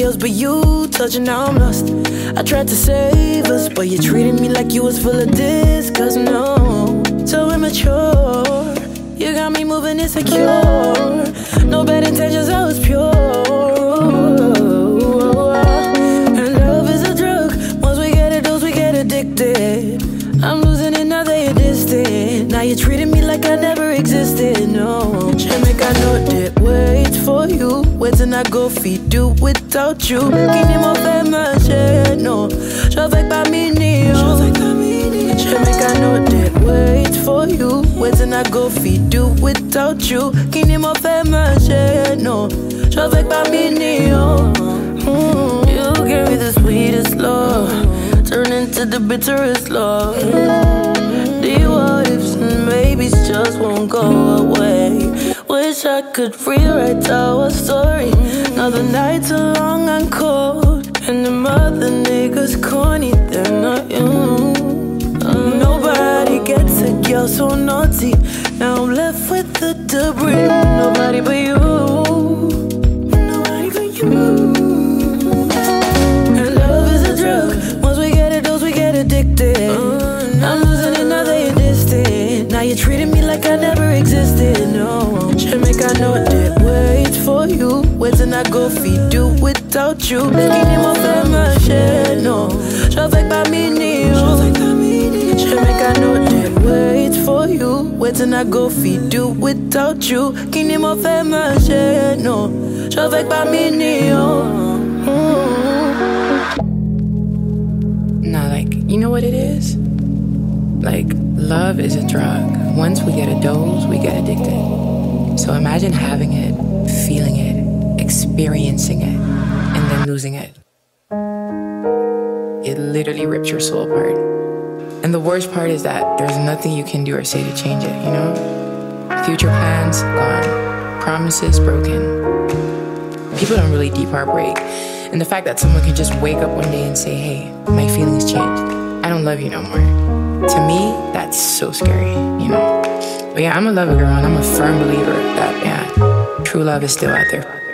else but you. Touching, now I'm lost. I tried to save us, but you treated me like you was full of disgust. No, so immature. You got me moving insecure. No bad intentions, I was pure. And love is a drug. Once we get a dose, we get addicted. I'm losing it now that you're distant. Now you're treating me like I never existed. No, Jamaica, I know that wait for you. Where till I go feed you without you. Kini mo fẹ́ máa ṣe no. Ṣọ́fẹ́ pa mí ni o. Jamaica, I know that wait for you. Where till I go feed you without you. Kini mo fẹ́ máa ṣe no. Ṣọ́fẹ́ pa mí ni o. You gave me the sweetest love. Turn into the bitterest love. The what ifs and maybes just won't go away. Wish I could rewrite our story. Now the nights are long and cold, and the mother niggas corny, they're not you. Nobody gets a girl so naughty. Now I'm left with the debris. Nobody but you. Nobody but you. Addicted. I'm losing it now that you're distant. Now you're treating me like I never existed. No, Jamaica, I know that wait for you. Where till I go feed you without you. Kini mo fẹ́ máa ṣe no. Ṣọ́fẹ́ pa mí ni o. Jamaica, I know that wait for you. Where till I go feed you without you. Kini mo fẹ́ máa ṣe no. Ṣọ́fẹ́ pa mí ni o. Nah, like, you know what it is? Like, love is a drug. Once we get a dose, we get addicted. So imagine having it, feeling it, experiencing it, and then losing it. It literally rips your soul apart. And the worst part is that there's nothing you can do or say to change it, you know? Future plans, gone. Promises, broken. People don't really deep heartbreak. And the fact that someone can just wake up one day and say, hey, my feelings changed. I don't love you no more. To me, that's so scary, you know? But yeah, I'm a lover girl, and I'm a firm believer that, yeah, true love is still out there.